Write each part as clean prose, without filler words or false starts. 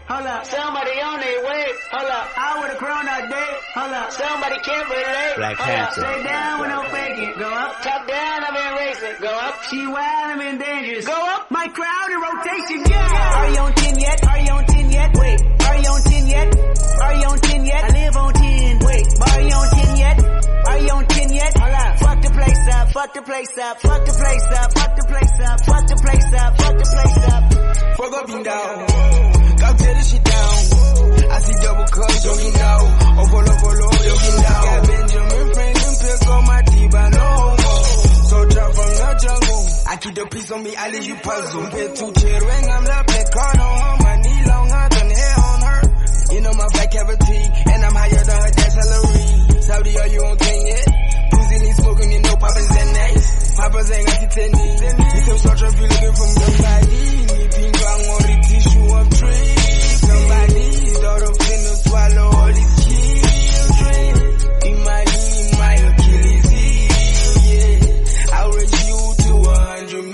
hold up. Somebody on their way, hold up. I would've grown all day, hold up. Somebody can't relate, Black hold Panther. up. Stay down with no faking, go up. Top down, I've been racing, go up. She wild, I'm in dangerous, go up. My crowd in rotation, yeah. Are you on 10 yet? Are you on 10 yet? Wait, are you on 10 yet? Are you on 10 yet? I live on 10, wait, are you on 10 yet? Are you on 10 yet? Hold up. Fuck the place up, fuck the place up, fuck the place up, fuck the place up, fuck the place up, fuck the place up. Fuck up and down, go tear this shit down. I see double cups, yogi now. Oh, follow, yogi now. Got Benjamin Franklin pills on my diva, no homo. So drop from the jungle. I keep the peace on me, I leave you puzzle. Get too chill when I'm the black card on her. My knee longer than hair on her. You know my fat cavity, and I'm higher than her dad's salary. Saudi, are you on 10 yet? Pussy smoking, you know Papa's and nice. Papa's ain't got 10 knees. You still start if you looking from somebody. Nipping on the tissue of trees. Somebody's daughter finna swallow all these children. In my Achilles heel, yeah. I'll raise you to 100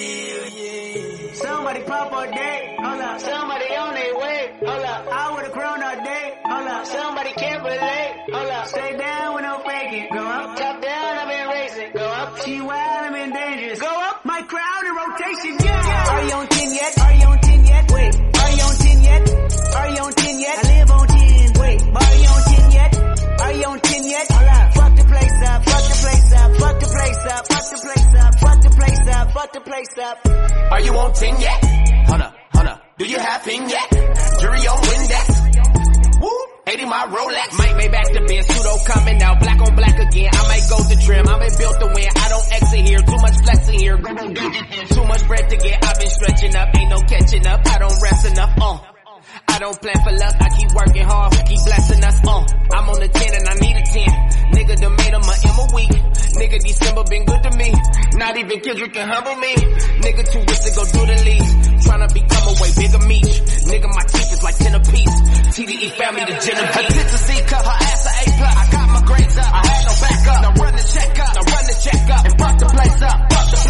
million. Somebody pop all day, hold up. Somebody on their way, hold up. I would've grown all day, hold up. Somebody can't relate, hold up. Stay down with no faking, go up. Top down, I've been racing, go up. She wild, I'm in dangerous, go up. My crowd in rotation, yeah. Are you on 10 yet? Are you on 10 yet? Wait, are you on 10 yet? Are you on 10 yet? I live on 10, wait, are you on 10 yet? Are you on 10 yet? Hold up. Fuck the place up, fuck the place up, fuck the place up, fuck the place up, fuck the place up, fuck the place up. Are you on 10 yet? Hold up. Do you have pin yet? Jury on Windex. Woo! 80 my Rolex. Might make back the Benz. Pseudo coming out. Black on black again. I might go to trim. I been built to win. I don't exit here. Too much flexing here. Too much bread to get. I've been stretching up. Ain't no catching up. I don't rest enough. I don't plan for luck. I keep working hard. Who keep blessing us? I'm on the 10 and I need a 10. Nigga done made him a M a week. Nigga December been good to me. Not even Kendrick can humble me. Nigga too rich to go do the least. Tryna become a way bigger meat. Nigga my teeth is like 10 apiece. TDE family the Genevieve. Her tits a C cup, her ass a A+. I got my grades up. I had no backup. Now run the check up. And fuck the place up.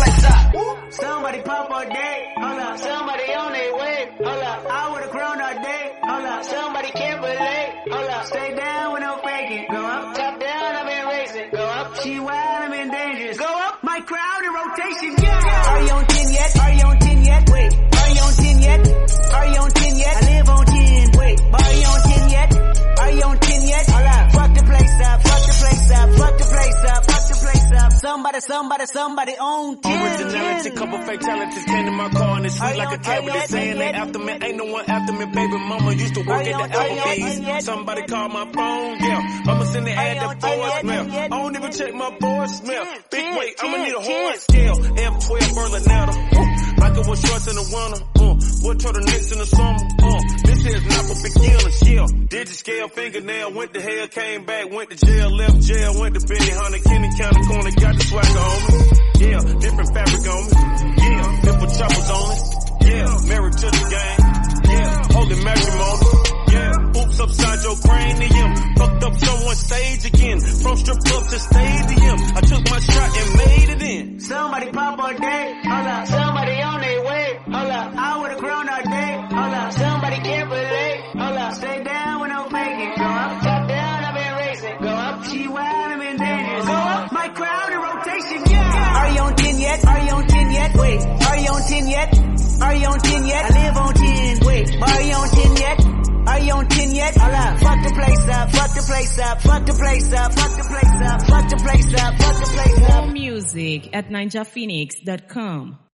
Somebody pop all day, hold up. Somebody on their way, hold up. I would've grown all day, hold up. Somebody can't relate, hold up. Stay down with no faking, go up. Top down, I've been racing, go up. She wild, I'm in dangerous, go up. My crowd in rotation, yeah. Are you on 10 yet? Are you on 10 yet? Wait, are you on 10 yet? Are you on 10 yet? I live on 10, wait, are you on 10 yet? Are you on 10 yet? Hold up. Fuck the place up, fuck the place up, fuck the place up, fuck the place up. Somebody on 10. Originality, couple fatalities came in my car and it's sweet like a cabbage. They saying they after me, ain't no one after me. Baby mama used to work at the Applebee's. Somebody called my phone, yeah. I'ma send the ad that voicemail. I don't even check my voicemail. Big weight, I'ma need a horn scale. F12 Berlinetta. Like it was shorts in the winter. What turtlenecks in the summer. This here's not for beginners, yeah. Did the scale fingernail, went to hell, came back, went to jail, left jail, went to Benny Hunter, Kenny County corner, got the swagger on me. Yeah, different fabric on me. Yeah, different choppers on it. Yeah, married to the game. Yeah, holy matrimony. Yeah, oops upside your cranium. Fucked up someone's stage again. From strip club to stadium. I took my shot and made it in. Somebody pop all day, hold up. Somebody on their way, hold up. I would've grown all day, hold up. Somebody can't relate, hold up. Stay down with no faking, go up. Top down, I've been racing, go up. She wild, I'm in dangerous, go up. My crowd in rotation, yeah. Are you on 10 yet? Are you on 10 yet? Wait, are you on 10 yet? Are you on 10 yet? I live on 10, wait, are you on 10 yet? Are you on 10 yet? Hold up. Fuck the place up, fuck the place up, fuck the place up, fuck the place up, fuck the place up, fuck the place up. More music at ninjaphoenix.com.